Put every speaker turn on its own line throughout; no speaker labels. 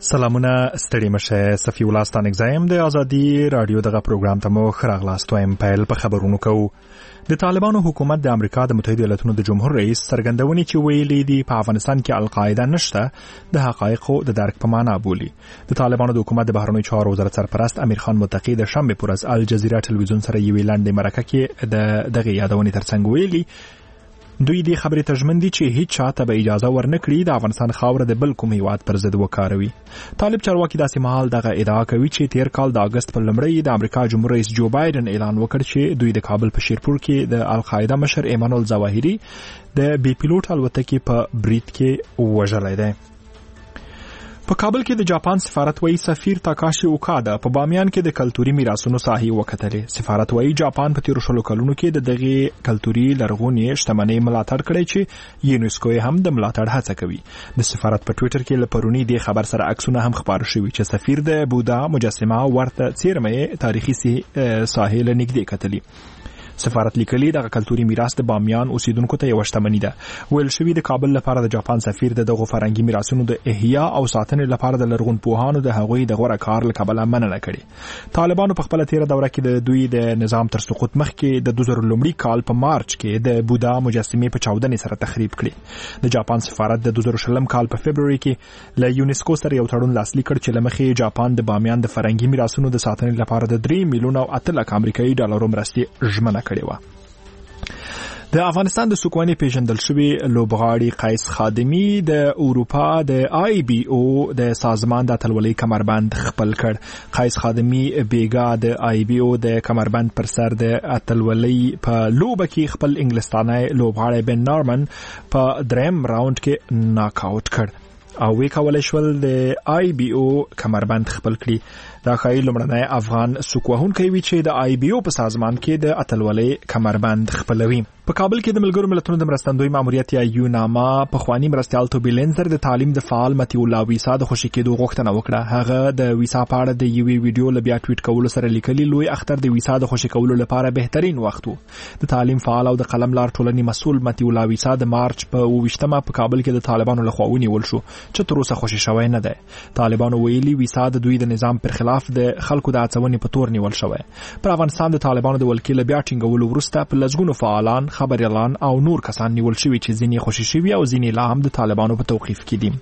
سلامونه ستړي مشه صفی الله ستانګزایم د ازادي رادیو دغه پروګرام ته مو خراغلاستویم پیل په خبرونو کوو. د طالبانو حکومت د امریکا د متحده ایالاتونو د جمهور رئیس څرګندونې چې ویلي دي په افغانستان کې القاعده نشته د حقایقو د درک په معنا بولي. د طالبانو د حکومت د بهرنیو چارو وزارت سرپرست امیر خان متقی د شنبه پر ورځ الجزیره ټلویزیون سره یوې لنډې مرکه کې دغه یادونې ترڅنګ ویلي دوی د خبرې ترجمن دي چې هیڅ چاته به اجازه ورنکړي د افغانستان خاوره د بل کوم هیواد پر ضد وکاروي. طالب چارواکي داسې مهال دغه ادعا کوي چې تیر کال د اگست په لومړۍ د امریکا جمهور رئیس جو بایدن اعلان وکړ چې دوی د کابل په شیرپور کې د القاعده مشر ایمانوئل ظواهری د بي پیلوټ الوتکې په برید کې وژلی دی. په کابل کې د جاپان سفارت وایي سفیر تاکاشي اوکادا په بامیان کې د کلتوري میراثونو ساحې وکتلې. سفارت وایي جاپان په تیرو شلو کلونو کې د دغه کلتوري لرغونې شتمنۍ ملاتړ کړی چې یونسکو هم د ملاتړ هڅه کوي. د سفارت په ټوئیټر کې لپرونی د خبر سره عکسونه هم خبر شوي چې سفیر د بودا مجسمه ورته څیرمه تاریخي ساحې لنګدې کتلې. سفارت لیکلي دغه کلتوري میراث د بامیان اوسیدونکو ته یو شتمنۍ ده. ویل شوی د کابل لپاره د جاپان سفیر دغه فرهنګي میراثونو د احیا او ساتنې لپاره د لرغونپوهانو د هغوی د غوړه کار له کبله مننه کړې. طالبانو په خپل تیره دوره کې د دوی د نظام تر سقوط مخکې د 2000 کال په مارچ کې د بودا مجسمې په چاودنې سره تخریب کړې. د جاپان سفارت د 2000 کال په فبرवरी کې له یونسکو سره یو تړون لاسلیک کړ چې لمخې جاپان د بامیان د فرهنګي میراثونو د ساتنې لپاره د 3 میلیون او 8 لک امریکایي ډالرو مرستې ژمنه کړې و. د افغانستان د سوکواني پیژندل شوی لوبغاړي قیس خادمی د اروپا د آی بی او د سازمان د اتلولۍ کمربند خپل کړ. قیس خادمی بیګا د آی بی او د کمربند پر سر د اتلولۍ په لوبه کې خپل انګلستاني لوبغاړی بن نارمن په دریم راوند کې ناک آوټ کړ او وی کولای شول د آی بی او کمربند خپل کړي. دا خایي لمړنی افغان سوکوهونکی وی چې د آی بی او په سازمان کې د اتلولۍ کمربند خپلوي. په کابل کې د ملګرو ملتونو د مرستندوی ماموریت یا یوناما په خواني مرستيال توبی لینزر د تعلیم د فعال متي الله ویسا د خوشی کېدو غوښتنه وکړه. هغه د ویسا په اړه د یوې ویډیو لبیا ټویټ کولو سره لیکلي لوی اختر د ویسا د خوشی کولو لپاره بهترین وخت وو. د تعلیم فعال او د قلم لار ټولنې مسؤل متي الله ویسا د مارچ په 28مه په کابل کې د طالبانو لخوا ونیول شو چې تر اوسه خوشی شوی نه ده. طالبانو ویلي ویسا د دوی د نظام پر خلاف د خلکو د اڅونې په تور نیول شوی. پر افغانستان د طالبانو د ولکې لبیا ټینګولو وروسته په لږونو فعالان خبريالان او نور کسان نیول شوي چې ځینې خوشی شوي او ځینې لا هم د طالبانو په توقیف کې دي.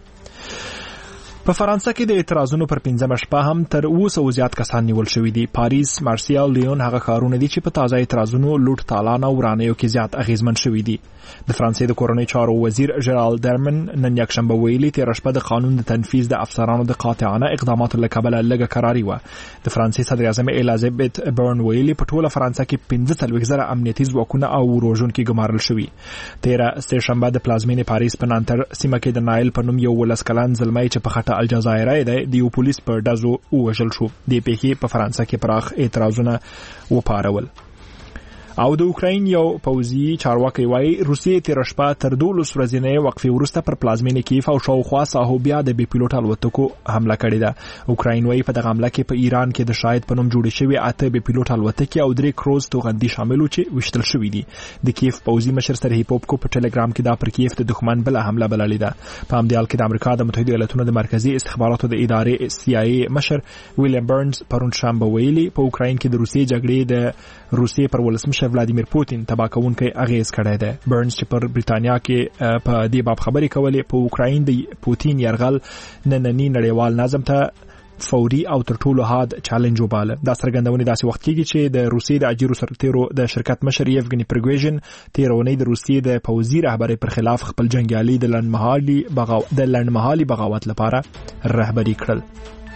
په فرانسه کې د اعتراضونو پر 15 شپه هم تر 200 زیات کسان نیول شوي دي. پاریس، مارسیال، لیون هغه ښارونه دي چې په تازه اعتراضونو لوټ تالان او ورانیو کې زیات اغیزمن شوي دي. د فرانسې د کورنۍ چارو وزیر ژرال درمن نن یکشنبه ویلي تیر شپه د قانون د تنفیذ د افسرانو د قاطعانه اقداماتو له کبله لږه کراري و. د فرانسې صدر اعظم الیزابت برن ویلي په ټوله فرانسه کې 45,000 امنیتي ځواکونه او روژونکي ګمارل شوي. تیر سه شنبه د پلازمینې پاریس په نانتر سیمه کې د نایل په نوم یو ولسکلن زلمی چې په خټه الجزایر د یو پولیس پر ډزو وژل شو. د پیښې په فرانسه کې پراخ اعتراضونه وپارول. او د اوکراین یو پوځي چارواکي وایي روسیې تیر شپه تر 12 ورځې وقفې وروسته پر پلازمینې کیف او شاوخوا ساحو بیا د بي پیلوټ الوتکو حمله کړې ده. اوکراین وایي په دغه حمله کې په ایران کې د شاهد په نوم جوړې شوې 8 بي پیلوټ الوتکې او 3 کروز توغندي شامل و چې وشتل شوې دي. د کیف پوځي مشر سرهی پوپکو په ټلګرام کې دا پر کیف د دښمن بل حمله بللې ده. په همدې حال کې د امریکا د متحده ایالاتونو د مرکزی استخباراتو د ادارې CIA مشر ویلیام برنز پرون شنبه ویلي په اوکراین کې د روسیې جګړې د روسیې پر ولسمشر ولادیمیر پوتین تبا کوونکی اغیز کړی دی. برنز چې پر بریتانیا کې په دې باب خبرې کولې په اوکراین د پوتین يرغل نننی نړیوال نظم ته فوري او تر ټولو حاد چالنج وباله. دا څرګندونه داسې وخت کېږي چې د روسیې د اجیرو سرتیرو د شرکت مشر یفګنی پرګوژن تیرونی د روسیې د پوځي رهبری پر خلاف خپل جنگیالي د لنډمهالي بغاوت لپاره رهبری کړل.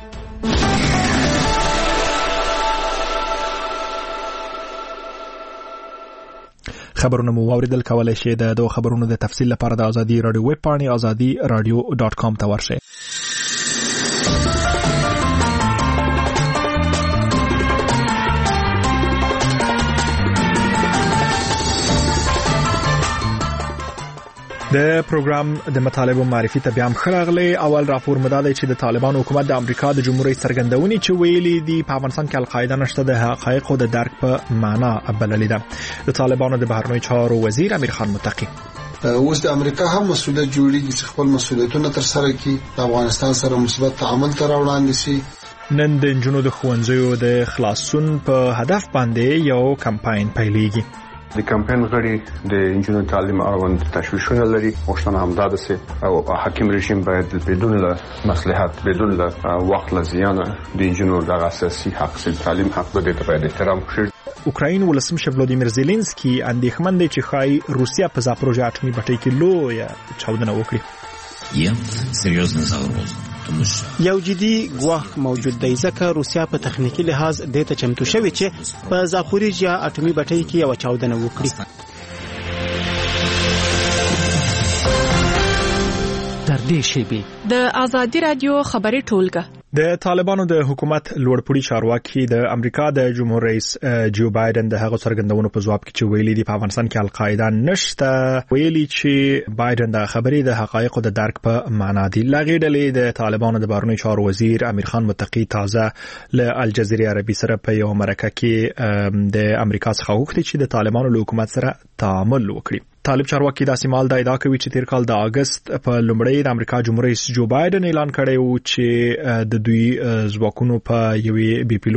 خبرونه مو اوریدل. کولای شئ د دوه خبرونو د تفصیل لپاره د ازادي رادیو ویب پاڼې azadi.radio.com ته ورشئ. د پروګرام د مطالبه معرفي ته بیا هم خراغلی. اول راپور مداده چې د طالبانو حکومت د امریکا د جمهور رئیس څرګندونې چې ویلي دي په افغانستان کې القاعده نشته د حقایقو د درک په معنا بللې ده. د طالبانو د بهرنیو چارو وزیر امیر خان متقی
اوس د امریکا هم مسؤلیت جوړیږي چې خپل مسؤلیتونه تر سره کړي، د افغانستان سره مثبت تعامل ته راوړاندې شي.
نن د نجونو د ښوونځیو د خلاصون په هدف باندې یو کمپاین پیلېږي.
د کمپاین غړي د انجینر تعلیم اړوند تشویشونه لري. غوښتنه همدا ده چې او حاکم رژیم باید بدون له مصلحت، بدون له وخت له زیانه د انجینر د اساسي حق سي تعلیم حق د باید احترام وشي.
اوکراین ولسمشر ولادیمیر زيلنسکي اندېښمن دی چې ښایي روسیا په زاپروژه اټومي بټۍ کې لویه چاودنه وکړي.
یو جدي ګواښ موجود دی ځکه روسیا په تخنیکی لحاظ د ته چمتو شوی چې په زاپوریژیا اټومي بټۍ کې یو چاودنه وکړي.
تر دې شی
د آزادي رادیو خبري ټولګه.
د طالبانو د حکومت لوړپوړي چارواکي د امریکا د جمهور رئیس جو بایدن د هغه څرګندونو په ځواب کې چې ویلي دي په افغانستان کې القاعده نشته، ویلي چې بایدن د خبرې د حقایقو د درک په معنا دي. لاغې ډلې د طالبانو د بهرنیو چارو وزیر امیر خان متقی تازه له الجزیره عربي سره په یو مرکه کې د امریکا څخه غوښتي چې د طالبانو له حکومت سره تعامل وکړي. طالب چارواکي داسې مال د ادعا کوي چې تیر کال د اگست په لومړی د امریکا جمهور رئیس جو بایدن اعلان کړی و چې د دوی ځواکونو په یوې بي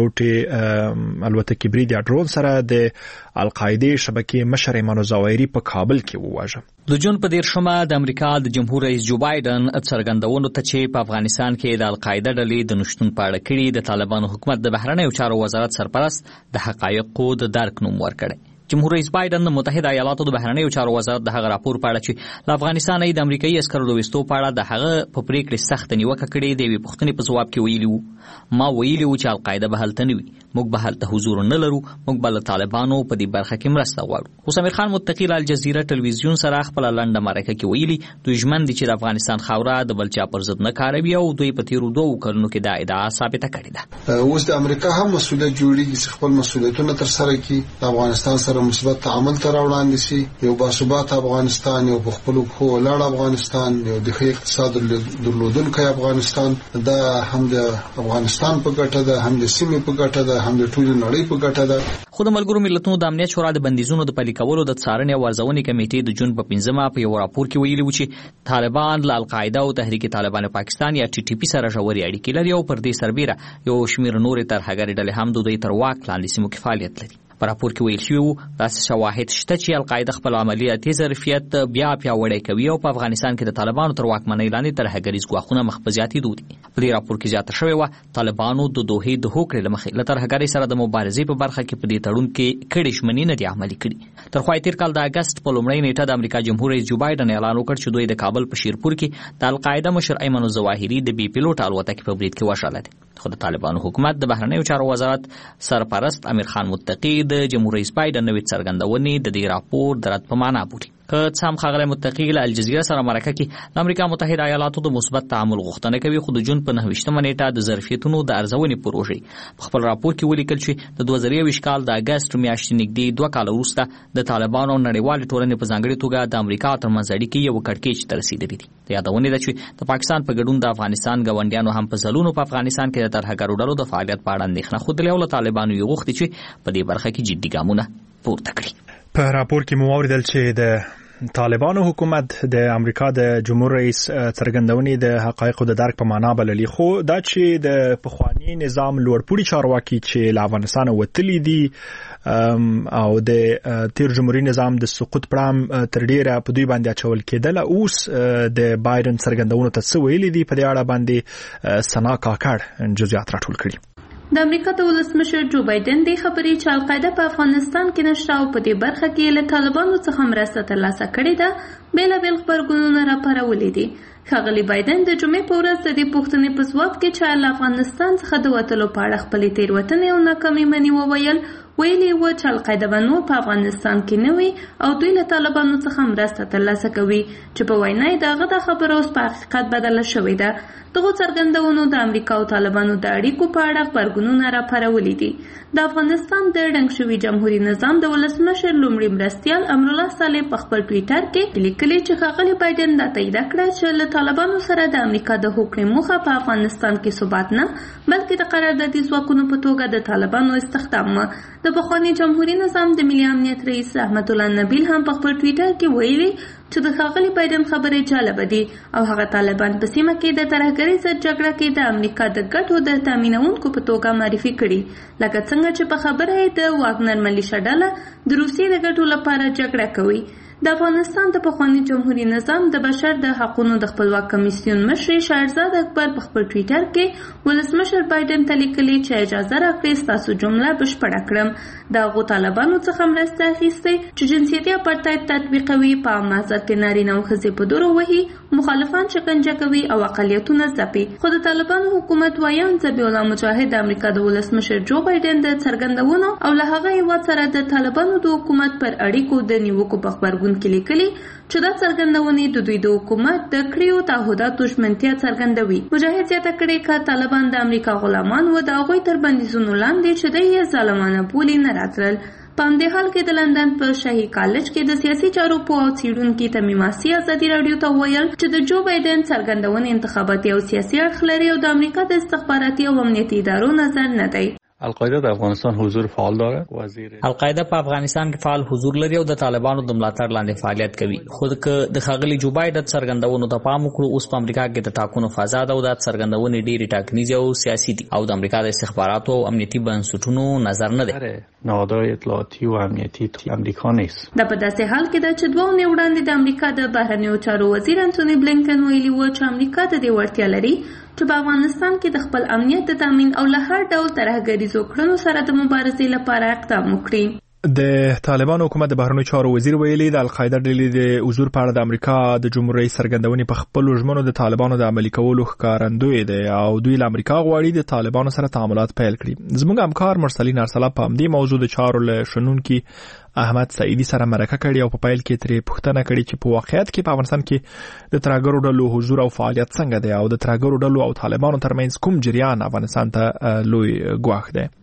پیلوټ الوتکې برید یا ډرون سره د القاعده شبکې مشر ایمان الزواهری په کابل کې وواژه.
د جون په 10 د امریکا د جمهور رئیس جو بایدن څرګندونو ته چې په افغانستان کې د القاعده ډلې د نشټون په اړه کړي د طالبانو حکومت د بهرنیو چارو وزارت سرپرست د حقایقو د درک نوم ورکړي. جمهور رئیس بایدن د متحده ایالاتو د بهرنیو چارو وزارت د هغه راپور په اړه چې له افغانستان د امریکایي عسکرو د وستو په اړه د هغه په پریکړې سخت نیوکه کړې د یوې پوښتنې په ځواب کې ویلي وو، ما ویلي وو چې القاعده به هلته نه وي، موږ به هلته حضور نه لرو، موږ به له طالبانو په دې برخه کې مرسته غواړو. اوس امیر خان متقی له الجزیره ټلویزیون سره خپل لنډه مرکه کې ویلي دوی ژمن دي چې د افغانستان خاوره د بل چا پر ضد نه کاروي او دوی په تیرو 2 کلونو کې دا ادعا ثابته کړې ده.
اوس د امریکا هم مسؤلیت جوړیږي چې خپل مسؤلیتونه تر سره کړي، د افغانستان سره مثبت تعامل ته راوړاندې شي، یو باثبات افغانستان، یو په خپلو پښو ولاړ افغانستان، یو د ښه اقتصاد درلودونکی افغانستان. دا هم د افغانستان په ګټه ده، هم د سیمې په ګټه ده، هم د ټولې نړۍ په ګټه ده.
خو د ملګرو ملتونو د امنیت شورا د بندیزونو د پلي کولو د څارنې او ارزونې کمیټې د جون په 15 په یو راپور کې ویلي و چې طالبان له القاعده او تحریک طالبان پاکستان یا ټي ټي پی سره ژورې اړیکې لري او پر دې سربېره یو شمېر نورې ترهګرې ډلې هم د دوی تر واک لاندې سیمو کې فعالیت لري. په راپور کې ویل شوي وو داسې شواهد شته چې القاعده خپل عملیاتي ظرفیت بیا پیاوړی کوي او په افغانستان کې د طالبانو تر واکمنۍ لاندې ترهګریز ګواښونه مخ په زیاتېدو دي. په دې راپور کې زیاته شوې وه طالبانو د دوحې د هوکړې له مخې له ترهګرۍ سره د مبارزې په برخه کې په دې تړون کې کړې ژمنې نه دي عملي کړي. تر خوا تیر کال د اگست په لومړۍ نیټه د امریکا جمهور رئیس جو بایدن اعلان وکړ چې دوی د کابل په شیرپور کې د القاعده مشر ایمن الزواهری د بي پیلوټ الوتکې په برید کې وشړل دي. خو د طالبانو حکومت د بهرنیو چارو وزارت سرپرست امیر خان متقی د جمهور رئیس بایدن نوې څرګندونې د دې راپور د رد په معنا بولي. که څه هم ښاغلی متقی له الجزیره سره مرکه کې د امریکا متحده ایالاتو د مثبت تعامل غوښتنه کوي، خو د جون په 9 نیټه د ظرفیتونو د ارزونې پروژې په خپل راپور کې ولیکل چې د 2020 کال د اگست میاشتې نږدې 2 کال وروسته د طالبانو او نړیوالې ټولنې په ځانګړې توګه د امریکا ترمنځ اړیکې یو کړکېچ ته رسېدلې دي. د یادونې ده چې د پاکستان په ګډون د افغانستان ګاونډیانو هم په ځلونو په افغانستان کې د ترهګرو ډلو د فعالیت په اړه اندېښنه ښودلې او له طالبانو یې غوښتي چې په دې برخه کې جدي ګامونه پورته کړي.
په راپور کې مو واوریدل چې د طالبانو حکومت د امریکا د جمهور رئیس څرګندونې د حقایقو د درک په معنا بللي، خو دا چې د پخوانی نظام لوړپوړي چارواکي چې له افغانستان وتلي دي او د تیر جمهوریت نظام د سقوط پړام تر ډیره په دوی باندې اچول کېدل، اوس د بایدن څرګندونو ته څه ویلي دي په دې اړه باندې سنا کاکړ جزئیات راټول کړي.
د امریکا د ولسمشر جو بایدن د خبرې چې القاعده په افغانستان کې نشته او په دې برخه کې له طالبانو څخه مرسته ترلاسه کړې ده بیلابیل خبرګونونه راپارولي دي. ښاغلي بایدن د جمعې په ورځ د دې پوښتنې په ځواب کې چې له افغانستان څخه د وتلو په اړه خپلې تېروتنې او ناکامۍ مني وویل، ویلي و چې القاعده به نور په افغانستان کې نه وي او دوی له طالبانو څخه مرسته ترلاسه کوي، چې په وینا یې د هغه دا خبره اوس په حقیقت بدله شوې ده. دغو څرګندونو د امریکا او طالبانو د اړیکو په اړه غبرګونونه راپارولي دي. د افغانستان د ړنګ شوي جمهوریت نظام د ولسمشر لومړي مرستیال امرالله صالح په خپل ټویټر کې لیکلي چې ښاغلي بایدن دا تایید کړه چې له طالبانو سره د امریکا د هوکړې موخه په افغانستان کې ثبات نه بلکې د قراردادي ځواکونو په توګه د طالبانو استخدام. د پخواني جمهوریت نظام د ملي امنیت رئیس احمد الله نبیل هم په خپل ټویټر کې ویلي چې د ښاغلي بایدن خبرې جالبه دي او هغه طالبان په سیمه کې د ترهګرۍ ضد جګړه کې د امریکا د ګټو د تامینونکو په توګه معرفي کړي، لکه څنګه چې په خبره یې د واګنر ملیشه ډله د روسیې د ګټو لپاره جګړه کوي. د افغانستان د پخواني جمهوریت نظام د بشر د حقوقو د خپلواک کمیسیون مشر شهرزاد اکبر په خپل ټویټر کې ولسمشر بایدن ته لیکلي چې اجازه راکړئ ستاسو جمله بشپړه کړم. د هغو طالبانو څخه مرسته اخیستې چې جنسیتي اپارټاید تطبیقوي، په عامه ځای کې نارینه او ښځې په دورو وهي، مخالفان شکنجه کوي او اقلیتونه ځپي. خو د طالبانو حکومت وایي ذبیح الله مجاهد د امریکا د ولسمشر جو بایدن د څرګندونو او له هغه هیواد سره د طالبانو د حکومت پر اړیکو د نیوکو په خبرګون کې لیکلي چې دا څرګندونې د دوی د حکومت د کړیو تعهداتو ژمنتیا څرګندوي. مجاهد زیاته کړې که طالبان د امریکا غلامان و، د هغوی تر بندیزونو لاندې چې دوی یې ظالمانه بولي نه راتلل. په همدې حال کې د لندن په شاهي کالج کې د سیاسي چارو پوه او څېړونکي تمیم آسي ازادي راډیو ته وویل چې د جو بایدن څرګندونې انتخاباتي او سیاسي اړخ لري او د امریکا د استخباراتي او امنیتي ادارو نظر نه دی.
القاعده در افغانستان حضور فعال داره.
القاعده په افغانستان کې فعال حضور لري او د طالبانو د ملاتړ لاندې فعالیت کوي. خود که د ښاغلي جو بایدن څرګندونو ته پام وکړو، اوس په امریکا کې د ټاکنو فضا ده او د څرګندونې ډېرې ټاکنیزې او سیاسي دي او د امریکا د استخباراتو او امنیتي بنسټونو نظر نه دی.
نهادهای اطلاعاتی و امنیتی امریکا نیست.
دا په داسې حال کې ده چې 2 اونۍ وړاندې د امریکا د بهرنیو چارو وزیر انټوني بلینکن ویلي و چې امریکا د دې وړتیا لري چې په افغانستان کې د خپل امنیت د تامین او له هر ډول ترهګریزو کړنو سره د مبارزې لپاره اقدام وکړي.
د طالبان حکومت د بهرنیو چارو وزیر ویلي د القاعده ډلې د حضور په اړه د امریکا د جمهور رئیس څرګندونې په خپل ژمنو د طالبانو د عملي کولو ښکارندوی دی او دوی له امریکا غواړي د طالبانو سره تعاملات پیل کړي. زموږ همکار مرسلین ارسلا په همدې موضوع د چارو له شنونکي احمد سعیدی سره مرکه کړې او په پیل کې ترې پوښتنه کړې چې په واقعیت کې په افغانستان کې د ترهګرو ډلو حضور او فعالیت څنګه دی او د ترهګرو ډلو او طالبانو ترمنځ کوم جریان افغانستان ته لوی ګواښ دی.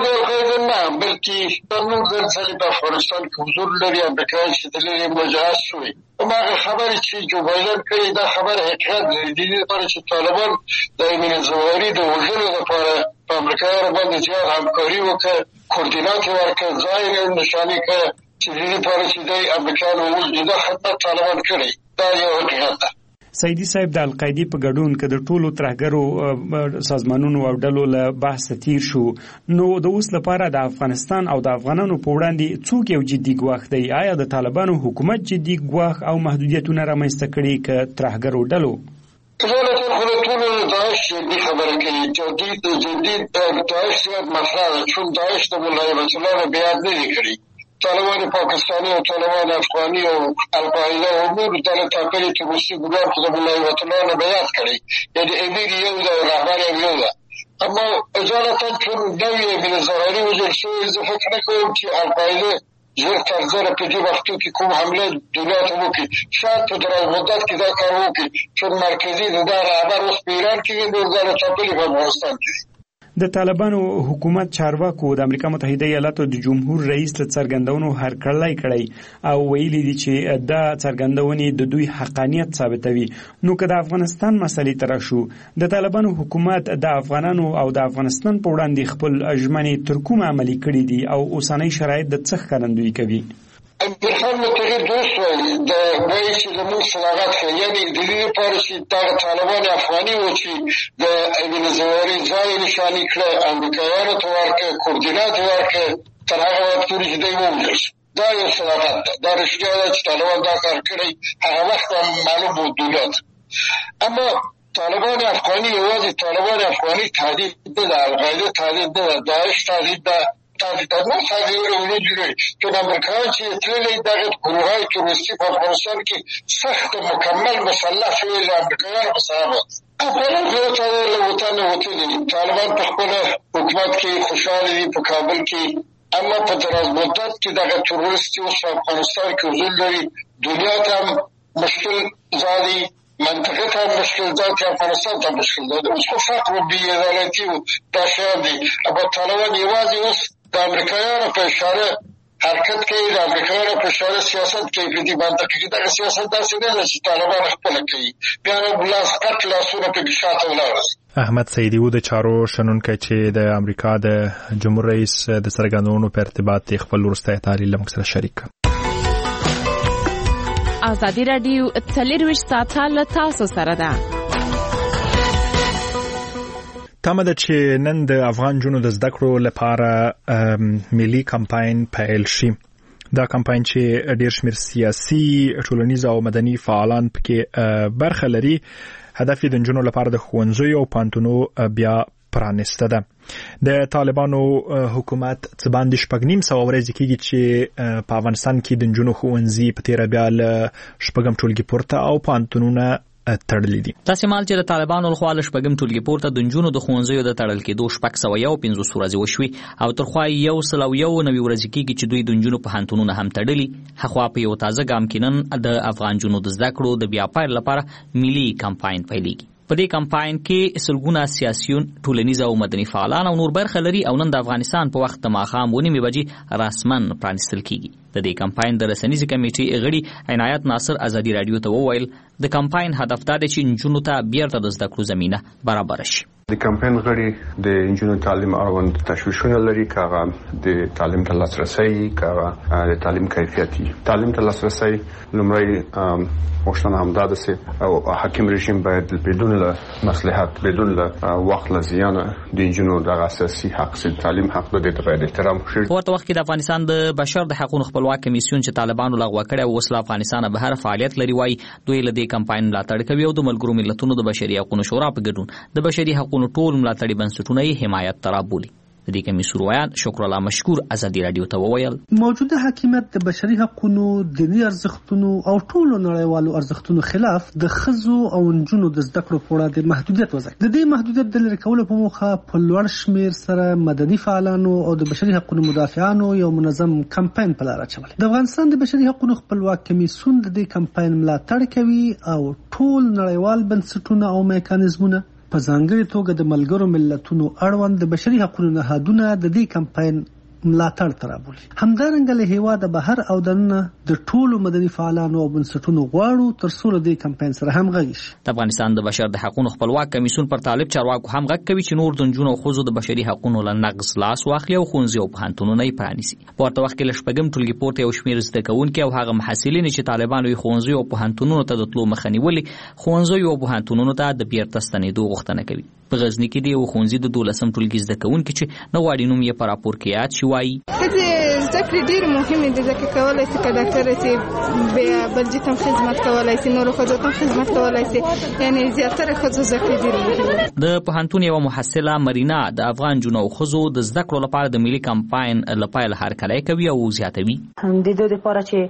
بلکې موږ ځل په افغانستان کې حضور لري، امریکا چې د لري مجاز شوی. هغه خبرې چې جو بایدن کوي دا خبره حقیقت لري. د دې لپاره چې طالبان د امین زواری د وژلو لپاره په امریکا باندې زیات همکاري وکړي، کوردینات ورکړي، ځای نشاني کړي چې د دې لپاره چې د امریکا وژل د خطر طالبان کړي. دا یو حقیقت ده.
سیدی صاحب، د القاعده په ګډون کې د ټولو ترهګرو سازمانونو او ډلو له بحث تیر شو، نو د اوس لپاره د افغانستان او د افغانانو په وړاندې څوک یو جدي ګواښ دی؟ آیا د طالبانو حکومت جدي ګواښ او محدودیتونه رامنځته کړي که ترهګرو ډلو؟
ټولو داعش جدي خبره کوي. جدي داعش زیات مطرح ده، چون داعش د ملا عبید الله نه بیان نه دی کړی. طالبان پاکستانی او طالبان افغانی او القاعده او نور ډلې ټاکلي چې روسي ګوار خو د ملا عبید الله نه بیان کړی، یعنی امیر یو ده او رهبر یو ده. اما اجالتا چون نوی امین زواری وژل شوی، زه فکر نه کوم چې القاعده ژر تر ژره په دې وختو کې کوم حمله دنیا ته وکړي. شاید په دراز مدت کې دا کار وکړي، چون مرکزي د دا رهبر اوس په ایران کې دی، نور ځای ټاکلي په افغانستان کې.
د طالبانو حکومت چارواکو د امریکا متحده ایالاتو د جمهور رئیس له څرګندونو هرکړی کړی او ویلي دي چې دا څرګندونې د دوی حقانیت ثابتوي. نو که د افغانستان مسلې ته راشو، د طالبانو حکومت د افغانانو او د افغانستان په وړاندې خپل ژمنې تر کومه عملي کړي دي او اوسنۍ شرایط د څه ښکارندویي کوي؟
امریکا متحده دوست وایي د وایي چې زموږ صداقت ښیي، یعنې د دې لپاره چې دغه طالبان افغاني وو چې د امین زواري ځای نشاني کړه، امریکایانو ته ورکړه، کوردینات یې ورکړه، تر هغه وخت پورې چې دی ووژل شو. دا یو صداقت ده. دا رښتیا ده چې طالبان دا کار کړی، هغه وخت معلوم و دولت. اما طالبان افغاني یوازې طالبان افغاني تهدید نه ده، القاعده تهدید نه ده، داعش تهدید ده. نه تغییر ونجوری چون امریکایان چې تللی دغه گروه‌های تروریستی په افغانستان کې سخت مکمل مسلح شوي له امریکایانو په سبب افغانان له وطن وتلي. طالبان په خپل حکومت کې خوشحاله دي په کابل کې، اما په دراز مدت کې دغه تروریستی اوس په افغانستان کې حضور لري. دنیا ته مشکل زادي، منطقه ته مشکل ذات، افغانستان ته مشکل ذات. اوس خو فقر و بی‌عدالتي و دا شیان دي. اما طالبان یوازې اوس د امریکایانو په اشاره حرکت کوي، د امریکایانو په اشاره سیاست کوي. په دې منطقه کې دغه سیاست داسې نه ده چې طالبان خپله کوي، بیا نو لاس کټ لاسونه پکې شاته ولاړ.
احمد سعیدی و د چارو شنونکی چې د امریکا د جمهور رئیس د څرګندونو په ارتباط خپل وروستی تحلیل له موږ سره شریک کړ.
ازادي رادیو 24 ساعته له تاسو سره ده.
تمه ده چې نن د افغان جنو د زده کړو لپاره ملي کمپاین پیل شي. دا کمپاین چې ډیر شمیر سیاسي، ټولنیز او مدني فعالان پکې برخه لري، هدف د جنو لپاره د ښوونځیو او پوهنتونونو بیا پرانسته ده. د طالبانو حکومت څه باندې 9.5 ورځې کېږي چې په افغانستان کې د جنو ښوونځي په تیر بیا له 6 ټولګي پورته او پوهنتونونه تړلې دي.
تاسو مال چې د طالبانو لخوا له 6 ټولګي پورته د جنونو د ښوونځیو د تړل کېدو 615 ورځې وشوي او ترخوا 191 ورځې کېږي چې دوی د جنونو په پوهنتونونه هم تړلي. هغه په یو تازه ګام کې نن د افغان جنونو د زده کړو د بیا پیل لپاره ملي کمپاین پیلېږي. په دې کمپاین کې سلګونه سیاسيون، ټولنیز او مدني فعالان او نور برخه لري او نن د افغانستان په وخت د ماښام 9 بجې رسمن پرانستل کیږي. د دې کمپاین د رسنیز کمیټې غړي عنایت ناصر ازادي رادیو ته وویل د کمپاین هدف دا دی چې نجونو ته بیرته د زده کړو زمينه برابر شي.
د کمپاین غړي د انجونو تعلیم اړوند تشویشونه لري، کاغه د تعلیم ته لاسرسي، کاغه د تعلیم کیفیتي. تعلیم ته لاسرسي لومړی وشتنه همداده سي او حاکم رژیم باید بدون له مصلحت، بدون له وخت له زیان د انجونو د اساسي حق سي تعلیم حق د دې باید احترام شي.
په ورته وخت کې د افغانستان د بشر د حقوقو خپلواک کمیسیون چې طالبانو لغوه کړی او وسله افغانستان به هر فعالیت لري وای دوی له دې کمپاین ملاتړ کوي او د ملګرو ملتونو د بشري حقوقو شورا په ګډون د بشري حقوقو ټول ملاتړي بنسټونه یې حمایت ترابولي. د دې کمیسیون روان شکر الله مشکور ازادي رادیو ته وویل
موجوده حکومت د بشري حقوقو، دیني ارزښتونو او ټولو نړیوالو ارزښتونو خلاف د خزو او نجونو د زده کړو په وړاندې محدودیت وضع کړ. د دې محدودیت د لرې کولو په موخه په لوړ شمیر سره مدني فعالانو او د بشري حقوقو مدافعانو یو منظم کمپاین په لار اچولی. د افغانستان د بشري حقوقو خپلواک کمیسیون د دې کمپاین ملاتړ کوي او ټول نړیوال بنسټونه او میکانیزمونه په ځانګړي توګه د ملګرو ملتونو اړوند د بشري حقوقو نهادونه د دې کمپاین ملاتړ ترابولي. همدارنګه له هیواده بهر او دننه د ټولو مدني فعالانو او بنسټونو غواړو تر څو د کمپاین سره همغږي شي.
د افغانستان د بشر د حقوقو خپلواک کمیسیون پر طالب چارواکو هم غږ کوي چې نور د نجونو او ښځو د بشري حقوقو له نقض لاس واخلي او ښوونځي او پوهنتونونه یې پرانیسي. په ورته وخت کې له 6 ټولګي پورته یو شمېر زده کوونکي او هغه محصلین چې طالبانو یې ښوونځي او پوهنتونونو ته د تلو مخه نیولې، ښوونځي او پوهنتونونو ته د بیرته ستنېدو غوښتنه کوي. په غزني کې دی یو ښوونځي د 12 ټولګي زده کوونکي چې نه غواړي نوم یې په راپور کې یاد شي وایي
زده کړې ډېرې مهمې دي ځکه کولی شي که ډاکټره شي، بیا بلجیت هم خدمت کولی شي، نورو ښځو ته هم خدمت کولی شي، یعنې زیاتره ښځو زده کړې ډېرې مهمې دي. د
پوهنتون یوه محصله مرینا د افغان جنو او ښځو د زده کړو لپاره د ملي کمپاین له پیل هرکلی کوي او زیاتوي
د دوی لپاره چې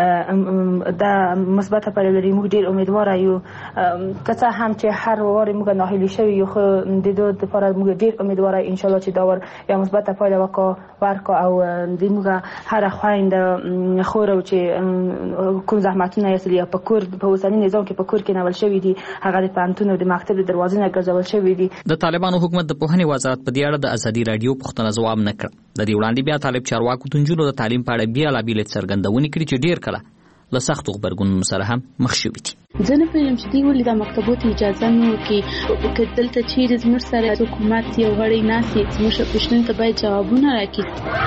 دا مثبته پایله لري. موږ ډېر امیدواره یو که څه هم چې هر وارې موږ ناهیلي شوي یو، خو د دوی لپاره موږ ډېر امیدواره انشاءالله چې دا ور یا مثبته پایله ورکړو او د موږ هر خوينده خور او چې کوم زحمتونه یې سړي په کور په اوسنی نظام کې په کور کې نول شوی دي، هغه د پانتون او د مکتب د دروازې نه ګرځول شوی دي.
د طالبانو حکومت د پوهنې وزارت په دې اړه د ازادي رادیو پوښتنه ځواب نه کړ. د دې وړاندې بیا طالب چارواکو د نجونو د تعلیم په اړه بیا لا بیل څرګندونې کړې چې ډیر کله له سختو خبرګونونو سره هم مخ شوي دي.
زه نه پوهېږم چې دوی ولې دا مکتبو ته اجازه نه ورکوي. که دلته چیرې زموږ سره حکومت یو غړی ناست وي، زموږ پوښتنو ته باید جوابونه راکړي.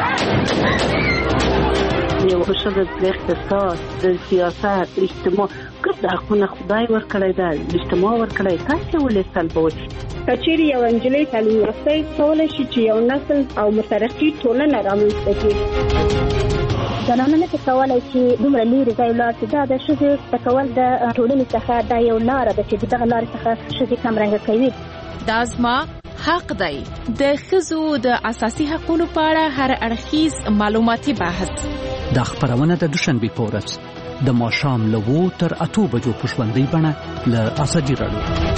یو ښځه د اقتصاد، د سیاست، اجتماع ګرد حقونه خدای ورکړی ده، اجتماع ورکړی، تاسې ولې سلبوئ؟
که چیرې یو نجلۍ تعلیم یافته کولی شي چې یو نسل او مترقي ټولنه رامنځته کړي.
زنانه نه کولی چې دومره لرې ځای ولاړ شي. دا د ښځې زده کول د ټولنې څخه دا یو لاره ده چې دغه لارې څخه ښځې کمرنګه کوي.
دا زما حق دی. د ښځو د اساسي حقوقو په اړه هر اړخیز معلوماتي بحث.
دا خبرونه د دوشنبه په ورځ د ماښام له 2 تر 8 بجو په ژوندۍ بڼه له ازادي رادیو.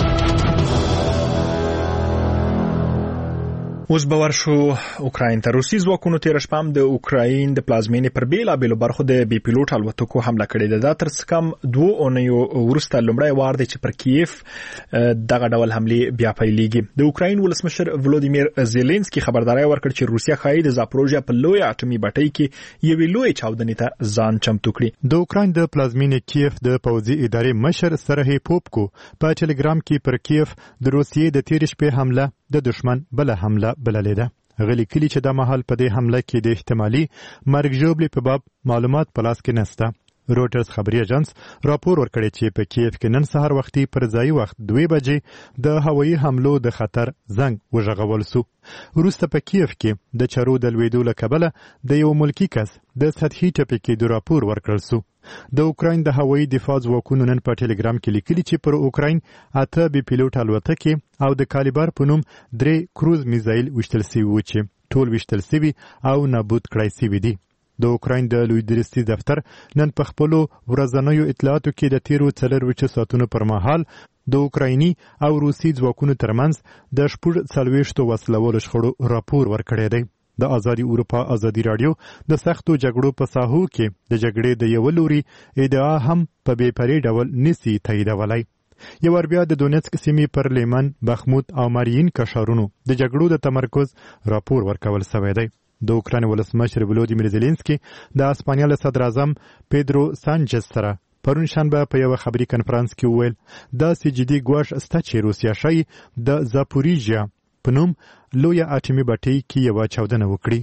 اوس به ورشو اوکراین ته. روسي ځواکونو تېره شپه هم د اوکراین د پلازمینې پر بېلابېلو برخو د بې پیلوټ الوتکو حمله کړې ده. دا تر څه کم 2 اونیو وروسته لومړی وار دی چې پر کیف دغه ډول حملې بیا پیلېږي. د اوکراین ولسمشر ولودیمیر زيلنسکي خبرداری ورکړ چې روسیا ښایي د زاپروژیا په لوی اټومي بټۍ کې یوې لوی چاودنې ته ځان چمتو کړي.
د اوکراین د پلازمینې کیف د پوځي ادارې مشر سرهی پوپکو په ټلګرام کې پر کیف د روسیې د تېرې شپې حمله د دشمن بل حمله بللې ده. غلي کلی چې د محل په دې حمله کې د احتمالي مرګ ژوبلې په باب معلومات په لاس کې نشته. روټرز خبري اژانس راپور ورکړی چې په کیف کې نن سهار وختي پر ځای وخت 2 بجې د هوایي حملو د خطر زنګ وژغول سو. وروسته په کیف کې د چارو د لویدو له کبله د یو ملکی کس د سطحي ټپي کېدو راپور ورکړل سو. د اوکراین د هوایي دفاع ځواکونو نن په ټلګرام کې لیکلي چې پر اوکراین 8 بي پیلوټ الوتکې او د کالیبر په نوم 3 کروز میزایل وشتل سوي و چې ټول وشتل سوي او نابود کړای سوي دي. د اوکراین د لوی درستي دفتر نن په خپلو ورځنیو اطلاعاتو کې د تیرو 4 ساعتونو پر مهال د اوکرایني او روسي ځواکونو ترمنځ د 40 وسلوالو شخړو راپور ورکړی دی. د ازادي اروپا ازادي رادیو د سختو جګړو په ساحو کې د جګړې د یو لوري ادعا هم په بې پرې ډول نسی تاییدولای. یو ور بیا د دونیتسک سیمې پر لیمن، بخموت او مارین کشارونو د جګړو د تمرکز راپور ورکول شوی دی. د اوکراین ولسمشر ولودیمیر زيلنسکي د اسپانیا له صدر اعظم پیدرو سانچز سره پرون شنبه په یو خبري کنفرانس کې وویل دا سجدي ګواښ ستا چې روسیا شي د زاپوریژیا په نوم لوی اټومي بټۍ کې یو چاودنه وکړي.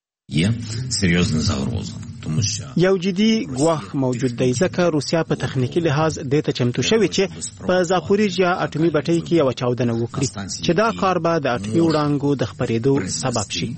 یو جدي ګواښ موجود دی ځکه روسیا په تخنیکی لحاظ د ته چمتو شوی چې په زاپوریژیا اټومي بټۍ کې یو چاودنه وکړي چې دا کار به د اټومي وړانګو د خپرېدو سبب شي.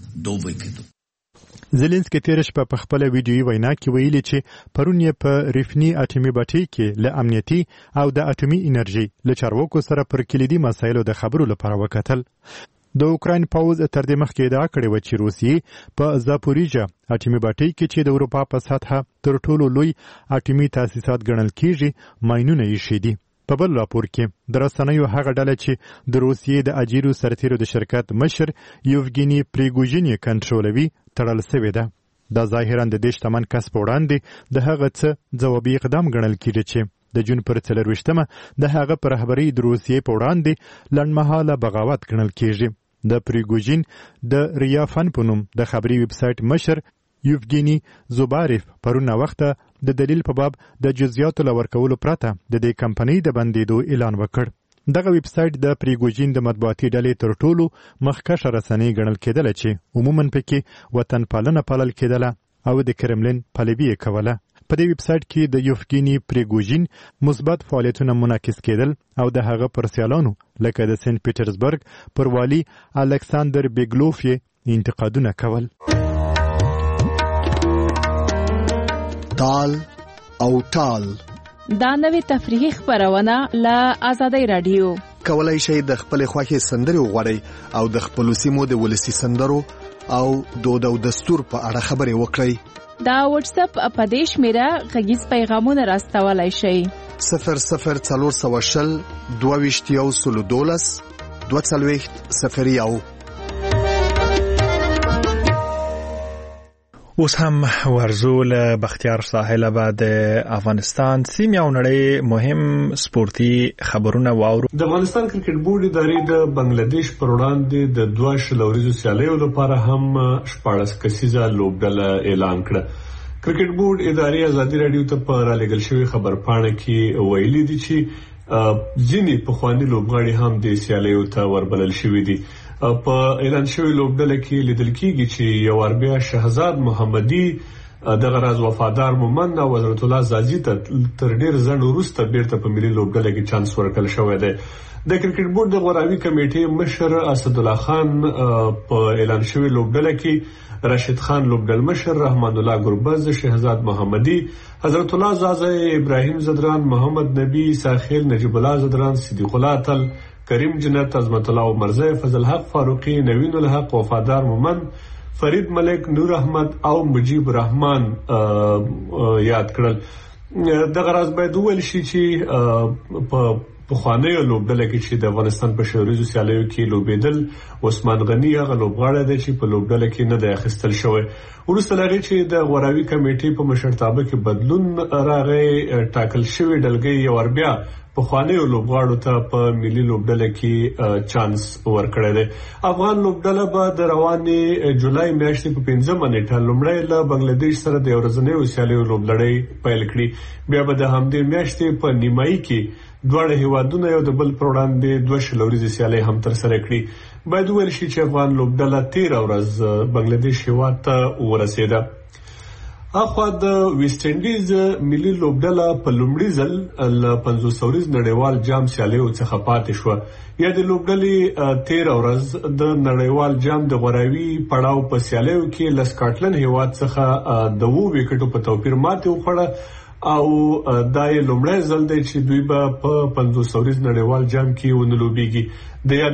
زيلنسکي تیر شپه په خپل ویډیوي وینا کې ویلي چې پرون یې په ریفنی اټومي بټۍ کې له امنیتي او د اټومي انرژي له چارواکو سره پر کلیدي مسایلو د خبرو لپاره وکتل. د اوکراین پاوز تر دې مخکې ادعا کړې و چې روسیې په زاپوریژیا اټومي بټۍ کې چې د اروپا په سطحه تر ټولو لوی اټومي تاسیسات ګڼل کیږي ماینونه یې شیدي. په بل راپور کې د رسنیو هغه ډله چې د روسیې د اجیرو سرتیرو د شرکت مشر یوفګینی پریګوژین یې کنټرولوي تړل شوې ده. دا ظاهرا د دې شتمن کس په وړاندې د هغه څه ځوابي اقدام ګڼل کیږي چې د جون پر 24مه د هغه پر رهبرۍ د روسیې په وړاندې لنډمهاله بغاوت ګڼل کیږي. د پریګوژین د ریافن په نوم د خبري ویب سایټ مشر یوفګینی زوباریف پرون وخته د دلیل په باب د جزئیاتو لورکولو پرته د دې کمپنۍ د بندیدو اعلان وکړ. دغه ویب سایټ د پریګوژین د مطبوعاتي ډلې تر ټولو مخکښه رسنۍ ګڼل کېدل چې عموما پکې وطن پالنه پالل کېدله او د کرملین پلوي کوله. په دې ویب سایټ کې د یوفګینی پریګوژین مثبت فعالیتونه منعکس کېدل او د هغه پر سیالانو لکه د سنت پیټرزبرګ پر والی الکساندر بیګلوف انتقادونه کول.
تال او ټال
دا نوې تفریحي خبرونه له آزادۍ رادیو.
کولای شئ د خپل خوښي سندرې وغواړئ او د خپل سیمو د ولسی سندرو او دود او دستور په اړه خبرې وکړئ.
دا واتس اپ په دې شمیره غږیز پیغامونه راستولای شئ.
00420 22
اوس هم ورزو له بختیار ساحل بعد افغانستان سیمه او نړۍ مهم سپورتي خبرونه واورو.
د افغانستان کرکټ بورډ ادارې د بنگلاديش پر وړاندې د 2 شلوريزو سیالیو لپاره هم 14 کسیزه لوبډله اعلان کړه. کرکټ بورډ ادارې ازادي رادیو ته په رالېږل شوی خبرپاڼه کې ویلي دي چې ځینې پخواني لوبغاړي هم د سیالیو ته وربلل شوي دي. په اعلان شوی لوبډله کې لیدل کېږي چې یو اربیا شهزاد محمدي دغه راز وفادار مومن او حضرت الله زاجي ته تر ډیر ځنډ وروسته بیرته په ملي لوبډله کې چانس ورکړل شوی دی. د کرکټ بورډ د غوراوي کمیټې مشر اسد الله خان په اعلان شوی لوبډله کې راشد خان لوبډل مشر، رحمان الله ګربز، شهزاد محمدي، حضرت الله زازه، ابراهیم زدران، محمد نبی، ساخیل، نجیب الله زدران، صدیق الله تل، کریم جنت، عظمت الله عمرزی، فضل حق فاروقی، نوین الحق، وفادار مومن، فرید ملک، نور احمد او مجیب الرحمن یاد کړل. دغه راز باید وویل شي چې په خوانیو لوبډله کې چې د افغانستان په شوریزو سیالیو کې لوبېدل عثمان غنی هغه لوبغاړی دی چې په لوبډله کې نه دی اخیستل شوی. وروسته له هغې چې د غوراوي کمیټې په مشرتابه کې بدلون راغی، ټاکل شوی ډلګۍ یو ور بیا پخوانیو لوبغاړو ته په ملي لوبډله کې چانس ورکړی دی. افغان لوبډله به د روانې جولای میاشتې په 5مه نیټه لومړی له بنگلاديش سره د ورځنیو سیالیو لوبلړۍ پیل کړي. بیا به د همدې میاشتې په نیمایي کې دواړه هیوادونه یو د بل پر وړاندې 2 شلوريزې سیالۍ هم ترسره کړي. باید وویل شي چې افغان لوبډله 13 ورځ بنگلاديش هیواد ته ورسېده. اخوا د ویسټ انډیز ملي لوبډله په لومړي ځل ل 500 ورځ نړیوال جام سیالیو څخه پاتې شو. یا د لوبډلې 13 ورځ د نړیوال جام د غوراوي پړاو په سیالیو کې ل سکاټلند هیواد څخه د 2 وکټو په توپیر ماته وخوړه او دای لومړی ځل دی چې دوی به په 500 ورځ نړیوال جام کې ونلوبېږي. د یاد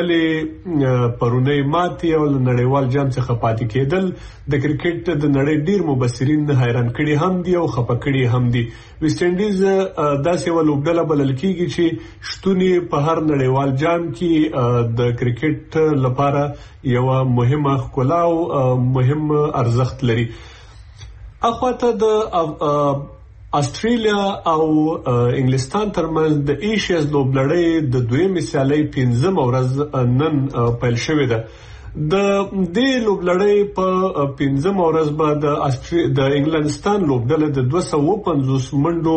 لوبډلې پرونی ماتي او نړیوال جام څخه پاتې کېدل د کرکټ د نړۍ ډیر مبصرین حیران کړي هم دي او خپه کړي هم دي. ویسټ انډیز داسې یو لوبډله بلل کېږي چې شتونی په هر نړیوال جام کې د کرکټ لپاره یو مهمه ښکلا او مهم ارزښت لري. اخواته د استرالیا او انګلستان ترمنځ د ایشیاز لوبلړۍ د دویمې سیالۍ 15 ورځ نن پیل شوې ده. د دې لوبلړۍ په 15 ورځ بعد د انګلستان لوبډله د 250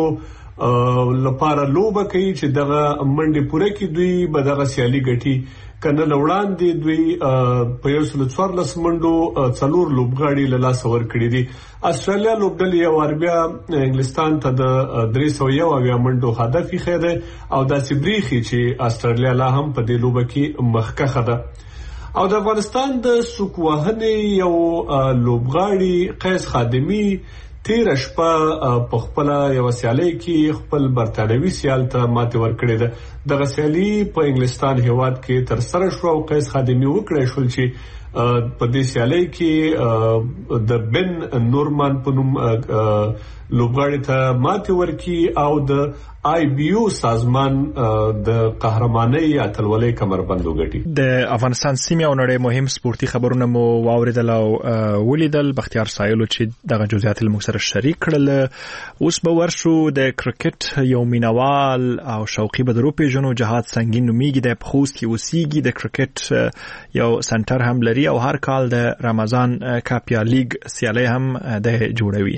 منډو لپاره لوبه کوي چې دغه منډې پوره کې دوی به دغه سیالي ګټي. کنه لوړاندې دوی په 114 منډو 4 لوبغاړي له لاس ور کړی دي. استرالیا لوبډلې یو اربیا انګلستان ته د 301 منډو هدف یې خېده او داسې بریخي چې استرالیا لا هم په دې لوبه کې مخکخه ده. او د افغانستان د سوکوهنې یو لوبغاړي قیس خادمی 13 شپه په خپل یو سیالي کې خپل برتانوي سیال ته ماته ورکړې ده. د سیالي په انګلستان هیواد کې تر سره شو او قیس خادمی وکړې شول چې په دې سیالي کې د بن نورمان په نوم لوبغاړي ته ماته ورکړي او د آی بی یو سازمان د قهرمانۍ اتلولۍ کمربند وګټي.
د افغانستان سیمه او نړۍ مهم سپورتي خبرونه مو واوریدل او ولیدل. بختیار سایلو چې دغه جزئیات له موږ سره شریک کړل. اوس به ورشو د کرکټ یو مینوال او شوقي بدرو پیژنو جهاد سنگین نومیږي د خوست کې اوسېږي. د کرکټ یو سنټر هم لري او هر کال د رمضان کاپ یا لیګ سیالي هم د جوړوي.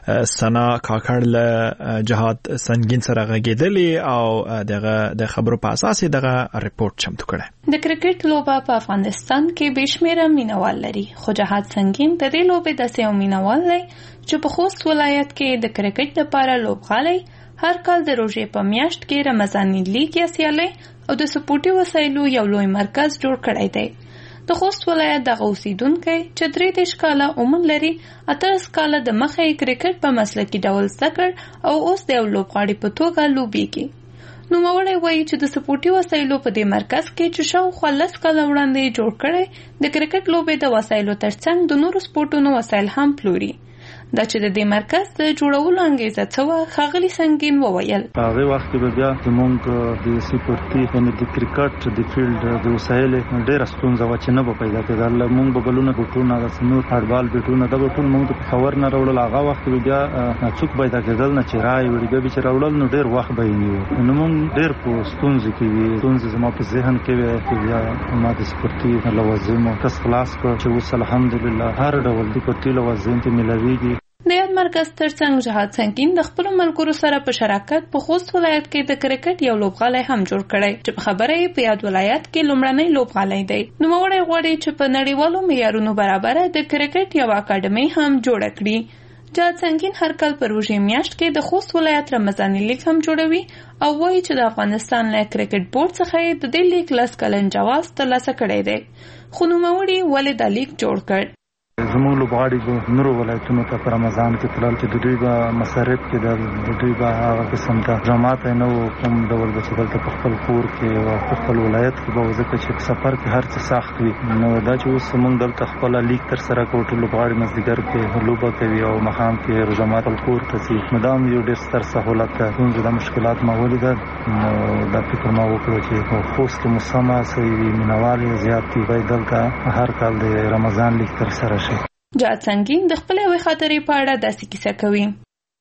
سنا کاکړ له جهاد سنگین سره غږیدلې او دغه د خبرو په اساس دغه ریپورت چمتو کړه.
د کرکټ لوبه په افغانستان کې بشمیره مینوال لري خو جهاد سنگین د دې لوبې د سیو مینوال دی چې په خوست ولایت کې د کرکټ لپاره لوبغاړي هر کال د روژې په میاشت کې رمضاني لیګ یا سیالي او د سپورټي وسایلو یو لوی مرکز جوړ کړی دی. د خوست ولایت د اوسیدونکو چې 3 کاله عمر لري 18 کاله د مخې کرکټ په مسلکي ډول زده کړ او اوس د لوبغاړي په توګه لوبېږي. نو موري وایي چې د سپورټي وسایلو په دې مرکز کې چې شاوخوا 10 کاله وړاندې جوړ کړي د کرکټ لوبې د وسایلو ترڅنګ د نورو سپورټونو وسایل هم پلوري. دا چې د دې مرکز د جوړولو انګیزه څه و خاغلی سنگین وویل.
هغه وخت کې بیا زمونږ د سپورتي یعنی د کرکټ د فیلډ د وسایل ډېر ستونزه و چې نه به پیدا کېدل. مونږ به بلونه بټونه د سنور فوټبال بټونه د بټون مونږ په خبر نه راوړل. هغه وخت بیا څوک پیدا کېدل نه چې راي وړي به چې راوړل نو ډېر وخت به یې نو مونږ ډېر په ستونزه کې وي. ستونزه زما په ذهن کې وي چې بیا ما د سپورتي لوازم کس خلاص کړ چې اوس الحمدلله هر ډول د سپورتي لوازم ته ملويږي.
د یاد مرکز ترڅنګ جهاد سنگین د خپل ملګرو سره په شراکت په خوست ولایت کې د کرکټ یو لوبغالی هم جوړ کړی چې په خبره یې په یاد ولایت کې لومړنی لوبغالی دی. نو موږ غواړو چې په نړیوالو معیارونو برابر د کرکټ یو اکاډمي هم جوړ کړي. جهاد سنگین هر کال په روژې میاشت کې د خوست ولایت رمضاني لیګ هم جوړوي او وایي چې د افغانستان له کرکټ بورډ څخه د دې لیګ 10 کلن جواز ترلاسه کړی دی. خو نو موږ ولې د لیګ جوړ کړ.
زموږ لوبغاړي به نورو ولایتونو ته په رمضان کې تلل چې د دوی به مصارف کېدل د دوی به هغه قسم ته جماعت نه و کوم ډول به چې دلته په خپل کور کې او په خپل ولایت کې به ځکه چې سفر کې هر څه سخت وي. نو دا چې اوس موږ دلته خپل لیګ تر سره کوو ټول لوبغاړي مزدګر کې لوبه کوي او مخام کې جماعت کور ته ځي. نو دا یو ډېر ستر سہولت ده. څنګه د مشکلات ما ولیدل نو دا فکر ما وکړ چې خوست مسما سوي مینوال زیات دي باید دلته هر کال د رمضان لیګ تر سره شي.
جهاد سنگین د خپل وی خاطرې په اړه داسې کیسه کوي.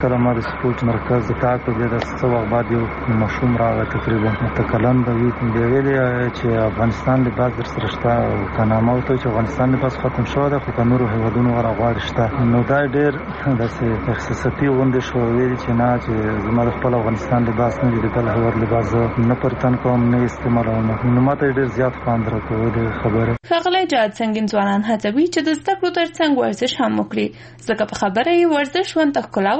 کله ما د سپورت مرکز ته کړو د څو وخت بعد یو مشوم راغی تقریبا متکلم به وي دی ویلي چې افغانستان د باز در سره شته او کنامه او چې افغانستان د باز ختم شو ده خو نور هیوادونو غواړي شته نو دا ډېر د احساساتي غونډه شو ویلي چې نه چې زما د خپل افغانستان د باز نه د بل هیواد لباس نه پرتن کوم نه استعمالوم نو ماته ډېر زیات خوند راکوي د خبره
ښاغلی جهاد سنگین ځوانان هڅوي چې د زده کړو ترڅنګ ورزش هم وکړي ځکه په خبره یې ورزش ژوند ته ښکلا